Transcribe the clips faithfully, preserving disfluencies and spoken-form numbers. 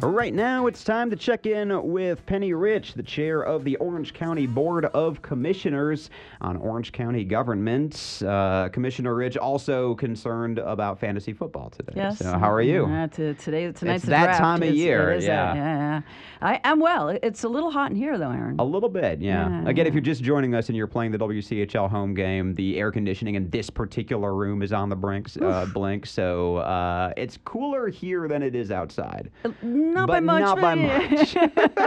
Right now, it's time to check in with Penny Rich, the chair of the Orange County Board of Commissioners on Orange County government. Uh, Commissioner Rich also concerned about fantasy football today. Yes. So how are you? Uh, to, today, tonight's it's the that draft. time of It's, year. It is yeah. that, yeah, yeah. I, I'm well. It's a little hot in here, though, Aaron. A little bit, yeah. Yeah. Again, if you're just joining us and you're playing the W C H L home game, the air conditioning in this particular room is on the brinks, uh, blink, so uh, it's cooler here than it is outside. Not but by much. Not by much.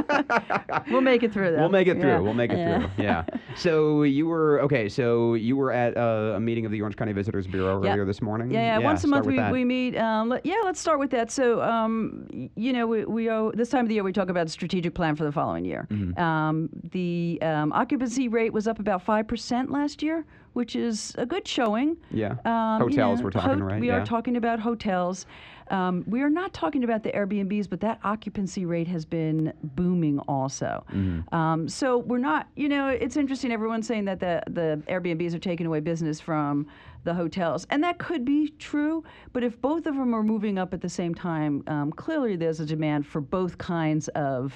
We'll make it through, though. We'll make it through. Yeah. We'll make it yeah. through. Yeah. So you were okay. So you were at uh, a meeting of the Orange County Visitors Bureau Yep. earlier this morning. Yeah, yeah. Once a start month with we, that. we meet. Um, let, yeah, let's start with that. So, um, y- you know, we, we owe, this time of the year we talk about the strategic plan for the following year. Mm-hmm. Um, the um, occupancy rate was up about five percent last year, which is a good showing. Yeah. Um, you Hotels know, we're talking, right? We Yeah. are talking about hotels. Um, we are not talking about the Airbnbs, but that occupancy rate has been booming also. Mm-hmm. Um, so we're not, you know, it's interesting. Everyone's saying that the, the Airbnbs are taking away business from the hotels. And that could be true. But if both of them are moving up at the same time, um, clearly there's a demand for both kinds of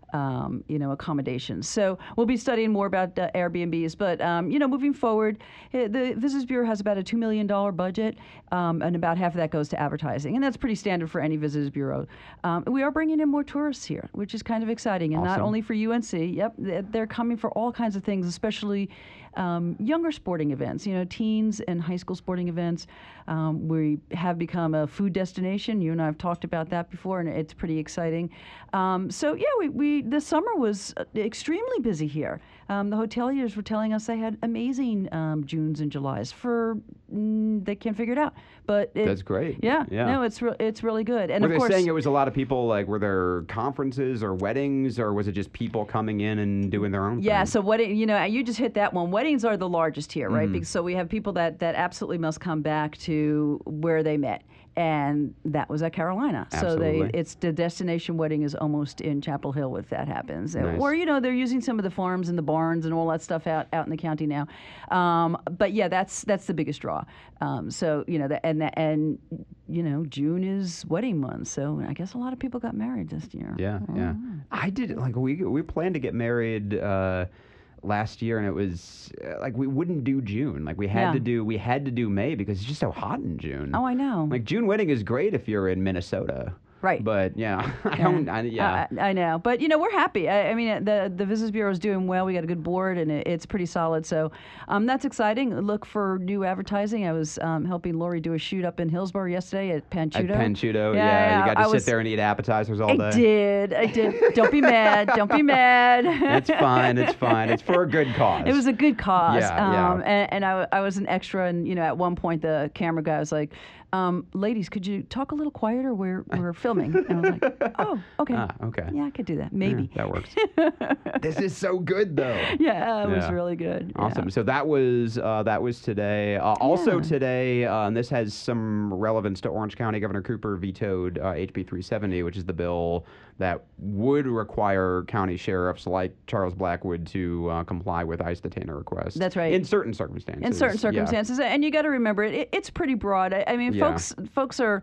Um, you know, accommodations. So we'll be studying more about uh, Airbnbs. But, um, you know, moving forward, uh, the Visitors Bureau has about a two million dollars budget, um, and about half of that goes to advertising. And that's pretty standard for any Visitors Bureau. Um, we are bringing in more tourists here, which is kind of exciting. And not Awesome. only for U N C, yep, th- they're coming for all kinds of things, especially um, younger sporting events, you know, teens and high school sporting events. Um, we have become a food destination. You and I have talked about that before, and it's pretty exciting. Um, so, yeah, we, we the summer was uh, extremely busy here. Um, the hoteliers were telling us they had amazing um, Junes and Julys for, mm, they can't figure it out. But it, That's great. Yeah, Yeah. no, it's re- it's really good. And Were of they course, saying it was a lot of people, like, were there conferences or weddings, or was it just people coming in and doing their own yeah, thing? so wedding, you know, you just hit that one. Weddings are the largest here, right? Mhm. Because so we have people that, that absolutely must come back to where they met. And that was at Carolina. So Absolutely. they, it's the destination wedding is almost in Chapel Hill if that happens. Nice. Or, you know, they're using some of the farms and the barns and all that stuff out, out in the county now. Um, but yeah, that's that's the biggest draw. Um, so, you know, the, and, the, and, you know, June is wedding month. So I guess a lot of people got married this year. Yeah, yeah. I did, like, we we planned to get married uh, last year, and it was uh, like we wouldn't do June. Like we had Yeah. to do we had to do May because it's just so hot in June. Oh, I know. Like June wedding is great if you're in Minnesota. Right. But yeah, I Yeah. don't. I, yeah. I, I know, but you know we're happy. I, I mean, the the Visitors Bureau is doing well. We got a good board, and it, it's pretty solid. So um, that's exciting. Look for new advertising. I was um, helping Lori do a shoot up in Hillsborough yesterday at Panchuto. At Panchuto, Yeah, yeah, yeah, you got to I sit was- there and eat appetizers all I day. did. I did. Don't be mad. Don't be mad. It's fine. It's fine. It's for a good cause. It was a good cause. Yeah, yeah. um, And, and I, I was an extra, and you know, at one point the camera guy was like, um, "Ladies, could you talk a little quieter? We're we're filming." And I was like, "Oh, okay. Ah, okay. Yeah, I could do that. Yeah, Maybe." that works. This is so good, though. Yeah, it was Yeah. really good. Yeah. Awesome. So that was uh, that was today. Uh, also Yeah. today, uh, and this has some relevance to Orange County. Governor Cooper vetoed uh, H B three seventy, which is the bill that would require county sheriffs like Charles Blackwood to uh, comply with ICE detainer requests. That's right. In certain circumstances. In certain Yeah. circumstances, and you got to remember it, it. It's pretty broad. I, I mean, Yeah. folks, folks are,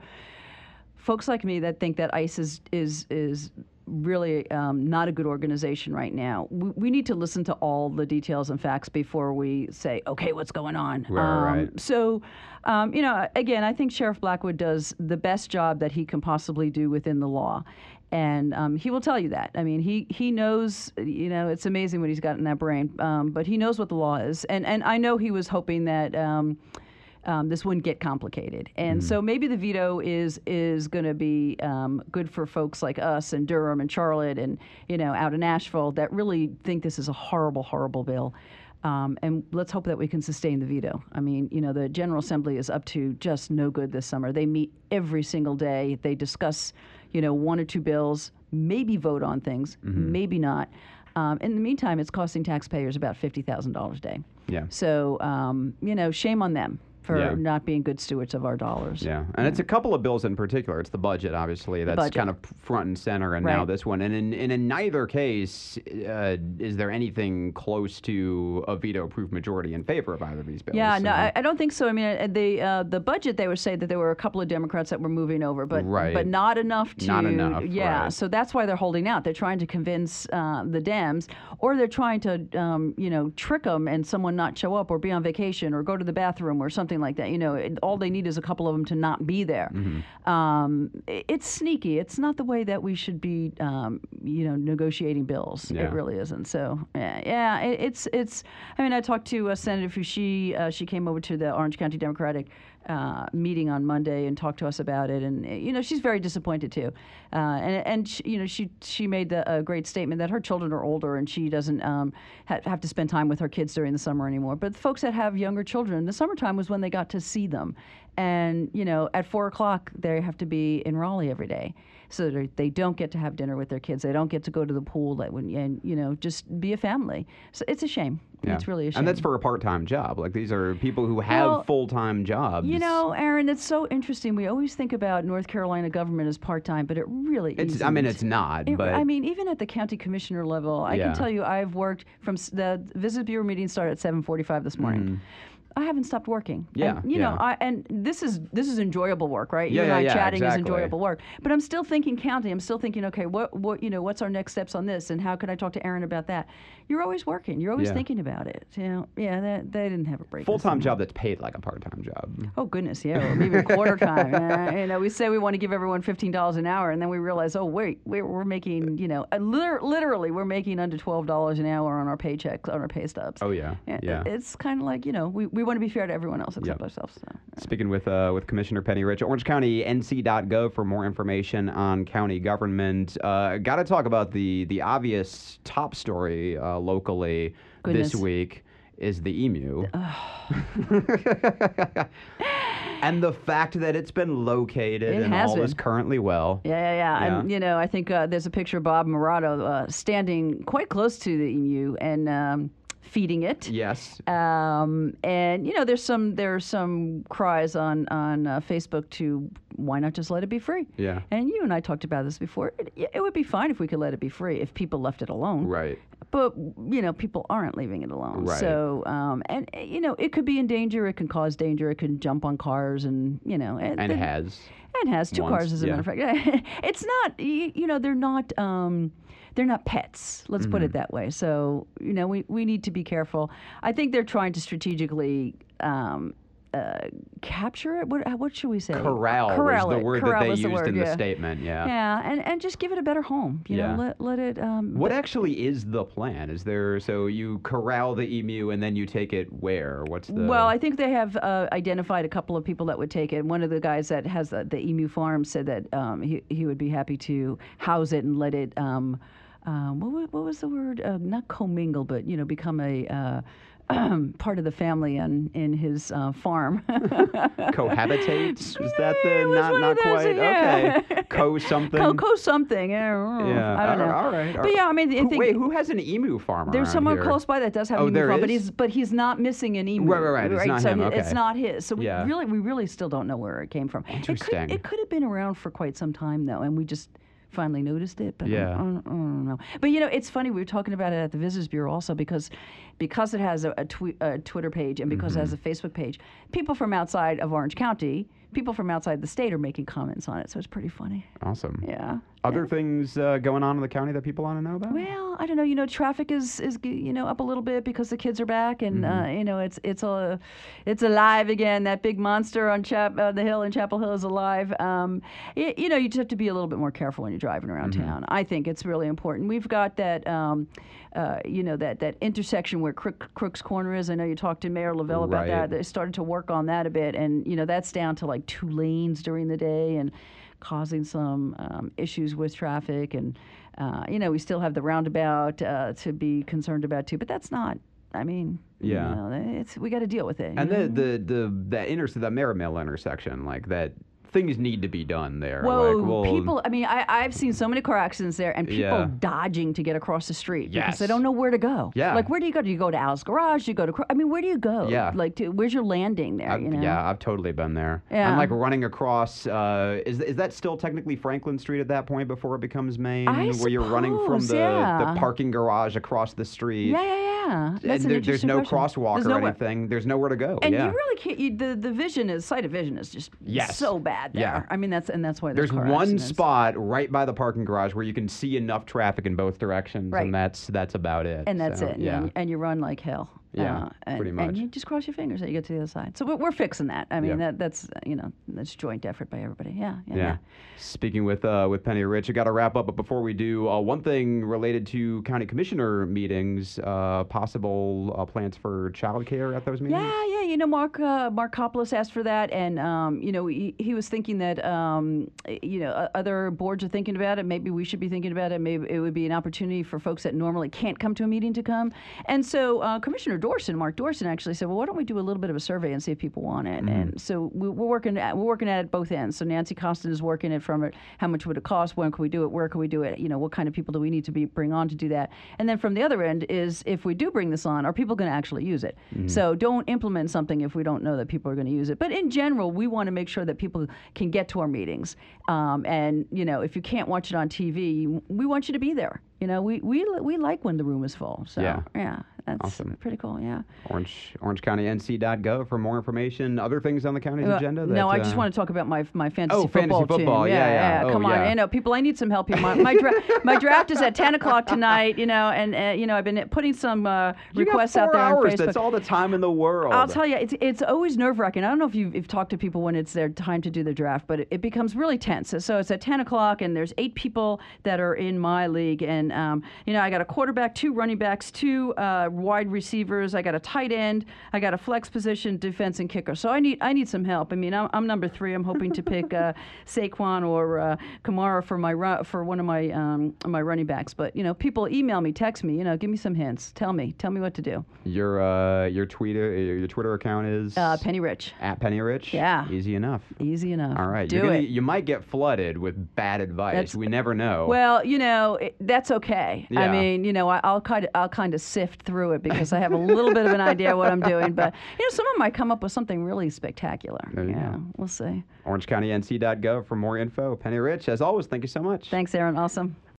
folks like me that think that ICE is is is really um, not a good organization right now. We, we need to listen to all the details and facts before we say, okay, what's going on? Right, um, right. So, um, you know, again, I think Sheriff Blackwood does the best job that he can possibly do within the law. And um, he will tell you that. I mean, he, he knows, you know, it's amazing what he's got in that brain, um, but he knows what the law is. And, and I know he was hoping that um, um, this wouldn't get complicated. And so maybe the veto is is going to be um, good for folks like us and Durham and Charlotte and, you know, out in Nashville that really think this is a horrible, horrible bill. Um, and let's hope that we can sustain the veto. I mean, you know, the General Assembly is up to just no good this summer. They meet every single day. They discuss, you know, one or two bills, maybe vote on things, maybe not. Um, in the meantime, it's costing taxpayers about fifty thousand dollars a day. Yeah. So, um, you know, shame on them for Yeah. not being good stewards of our dollars. Yeah, and it's a couple of bills in particular. It's the budget, obviously, that's budget. kind of front and center, and now Right. this one. And in, and in neither case uh, is there anything close to a veto-proof majority in favor of either of these bills. Yeah, no, so- I, I don't think so. I mean, uh, the uh, the budget, they would say that there were a couple of Democrats that were moving over, but Right. but not enough to. Not enough, Yeah, right. so that's why they're holding out. They're trying to convince uh, the Dems, or they're trying to, um, you know, trick them and someone not show up or be on vacation or go to the bathroom or something like that. You know, it, all they need is a couple of them to not be there. Mm-hmm. Um, i- it's sneaky. It's not the way that we should be, um, you know, negotiating bills. Yeah. It really isn't. So yeah, yeah it, it's it's. I mean, I talked to uh, Senator Fushi. Uh, she came over to the Orange County Democratic uh, meeting on Monday and talked to us about it. And uh, you know, she's very disappointed too. Uh, and and she, you know, she she made the, a great statement that her children are older and she doesn't um, ha- have to spend time with her kids during the summer anymore. But the folks that have younger children, the summertime was when they got to see them. And you know, at four o'clock, they have to be in Raleigh every day, so they they don't get to have dinner with their kids. They don't get to go to the pool. That would and you know just be a family. So it's a shame. Yeah. It's really a shame. And that's for a part-time job. Like, these are people who have Well, full-time jobs. You know, Aaron, it's so interesting. We always think about North Carolina government as part-time, but it really it's. isn't. I mean, it's not. It- but I mean, even at the county commissioner level, I Yeah. can tell you I've worked from s- the Visit Bureau meeting started at seven forty-five this morning. I haven't stopped working. Mm-hmm. Yeah, and, you yeah. know, I, and this is this is enjoyable work, right? Yeah, you and yeah, I yeah, chatting exactly. is enjoyable work. But I'm still thinking county. I'm still thinking, okay, what what you know, what's our next steps on this, and how can I talk to Aaron about that? You're always working. You're always Yeah. thinking about it. You know, yeah, that, they didn't have a break. this full-time summer. job that's paid like a part-time job. Oh goodness, yeah, or maybe a quarter time. Uh, you know, we say we want to give everyone fifteen dollars an hour, and then we realize, oh wait, we're, we're making, you know, uh, liter- literally we're making under twelve dollars an hour on our paychecks, on our pay stubs. Oh yeah, Yeah, yeah. it- It's kind of like, you know, we, we want to be fair to everyone else except Yep. ourselves. So. Speaking with uh, with Commissioner Penny Rich, Orange County N C dot gov for more information on county government. Uh, Got to talk about the the obvious top story uh, locally Goodness. this week is the emu. And the fact that it's been located It and has all is been. currently well. Yeah, yeah, yeah. Yeah. And, you know, I think uh, there's a picture of Bob Morato uh, standing quite close to the emu and um, feeding it. Yes. Um, and you know, there's some there's some cries on on uh, Facebook to why not just let it be free? Yeah. And you and I talked about this before. It, it would be fine if we could let it be free if people left it alone. Right. But you know, people aren't leaving it alone. Right. So, um, and uh, you know, it could be in danger. It can cause danger. It can jump on cars, and you know, And the- has. and has two once, cars, as a matter of fact. It's not, you, you know, they're not, um, they're not pets. Let's put Mm-hmm. it that way. So, you know, we, we need to be careful. I think they're trying to strategically um, uh, capture it. What, what should we say? Corral, Corral was the it. word Corral that they is used the word, in yeah. the statement. Yeah. Yeah, and, and just give it a better home. You Yeah. know, let, let it. Um, What but- actually is the plan? Is there so you corral the emu and then you take it where? What's the Well, I think they have uh, identified a couple of people that would take it. One of the guys that has the, the emu farm said that um, he, he would be happy to house it and let it, um, um, what, wa- what was the word? Uh, not commingle, but, you know, become a uh, part of the family on, in his uh, farm. cohabitate? Is that the It was not one not of those, quite yeah. okay? Co something. Co, co something. Yeah, Yeah. I don't know. all all right. all But yeah, I mean, I Who- think wait, who has an emu farm there's around someone here? close by that does have Oh, an emu there farm, but is? he's but he's not missing an emu. Right, right, right. It's not so him, he- okay. it's not his. So we Yeah. really, we really still don't know where it came from. Interesting. It could, it could have been around for quite some time though, and we just finally noticed it. But I- Yeah. I, don't, I don't know. But you know, it's funny. We were talking about it at the Visitors Bureau also because because it has a, a, twe- a Twitter page and because it has a Mm-hmm. Facebook page. People from outside of Orange County, people from outside the state are making comments on it. So it's pretty funny. Awesome. Yeah. Other things uh, going on in the county that people want to know about? Well, I don't know. You know, traffic is is you know up a little bit because the kids are back, and Mm-hmm. uh, you know it's it's a it's alive again. That big monster on Chap uh, the hill in Chapel Hill is alive. Um, y you know, you just have to be a little bit more careful when you're driving around Mm-hmm. town. I think it's really important. We've got that. Um, uh, you know that, that intersection where Crook, Crook's Corner is. I know you talked to Mayor Lavelle about Right. that. They started to work on that a bit, and you know that's down to like two lanes during the day, and causing some um, issues with traffic. And, uh, you know, we still have the roundabout uh, to be concerned about too, but that's not, I mean, Yeah. you know, it's, we got to deal with it. And you the know? the the that inter the Merrill intersection, like that things need to be done there. Whoa, like, well, people, I mean, I, I've seen so many car accidents there and people Yeah. dodging to get across the street because Yes. they don't know where to go. Yeah. Like, where do you go? Do you go to Al's Garage? Do you go to, Cro- I mean, where do you go? Yeah. Like, to, where's your landing there, I've- you know? Yeah, I've totally been there. Yeah. I'm like running across. Uh, is is that still technically Franklin Street at that point before it becomes Main, I where you're running from suppose, the yeah. the parking garage across the street? Yeah, yeah, yeah. That's and an there, there's interesting no question. crosswalk There's or nowhere- anything. There's nowhere to go. And yeah. you really can't. You, the the vision is sight of vision is just Yes. so bad there. Yeah. I mean that's and that's why There's car one accidents. spot right by the parking garage where you can see enough traffic in both directions, Right. and that's that's about it. and that's So, it. Yeah. And, and you run like hell. Yeah, uh, and, pretty And much. you just cross your fingers that you get to the other side. So we're, we're fixing that. I mean Yeah. that that's uh, you know that's joint effort by everybody. Yeah, yeah, Yeah. yeah. Speaking with uh, with Penny Rich, I got to wrap up. But before we do, uh, one thing related to county commissioner meetings, uh, possible uh, plans for childcare at those meetings. Yeah, yeah. You know, Mark uh, Mark Kopolis asked for that, and um, you know, he, he was thinking that um, you know o- other boards are thinking about it. Maybe we should be thinking about it. Maybe it would be an opportunity for folks that normally can't come to a meeting to come. And so uh, Commissioner Dorson, Mark Dorson, actually said, well, why don't we do a little bit of a survey and see if people want it? And so we, we're working at, we're working at it both ends. So Nancy Costin is working it from it. How much would it cost? When can we do it? Where can we do it? You know, what kind of people do we need to be bring on to do that? And then from the other end is if we do bring this on, are people going to actually use it? So don't implement something if we don't know that people are going to use it. But in general, we want to make sure that people can get to our meetings. Um, and you know, if you can't watch it on T V, we want you to be there. You know, we we we like when the room is full. So Yeah. yeah, that's Awesome. pretty cool. Yeah. Orange Orange County N C dot gov for more information. Other things on the county's Uh, agenda. That, no, I just uh, want to talk about my my fantasy Oh, football fantasy football. team. Yeah, yeah. Oh, Come on, yeah. you know, people, I need some help here. My my, dra- my draft is at ten o'clock tonight. You know, and uh, you know, I've been putting some uh, You got requests four out there hours. on Facebook. That's all the time in the world. I'll tell you, it's it's always nerve wracking. I don't know if you've, you've talked to people when it's their time to do the draft, but it, it becomes really tense. So it's at ten o'clock, and there's eight people that are in my league, and um, you know, I got a quarterback, two running backs, two uh, wide receivers. I got a tight end. I got a flex position, defense, and kicker. So I need I need some help. I mean, I'm, I'm number three. I'm hoping to pick uh, Saquon or uh, Kamara for my ru- for one of my um, my running backs. But you know, people email me, text me. You know, give me some hints. Tell me, tell me what to do. Your uh, your Twitter your Twitter account is Uh, Penny Rich. at Penny Rich. Yeah. Easy enough. Easy enough. All right. Do You're gonna, it. You might get flooded with bad advice. That's- we never know. Well, you know, it, that's okay. I Yeah. mean, you know, I, I'll kind of I'll kind of sift through it because I have a little bit of an idea what I'm doing. But you know, someone might come up with something really spectacular. There you yeah, go. we'll see. Orange County N C dot gov for more info. Penny Rich, as always, thank you so much. Thanks, Aaron. Awesome.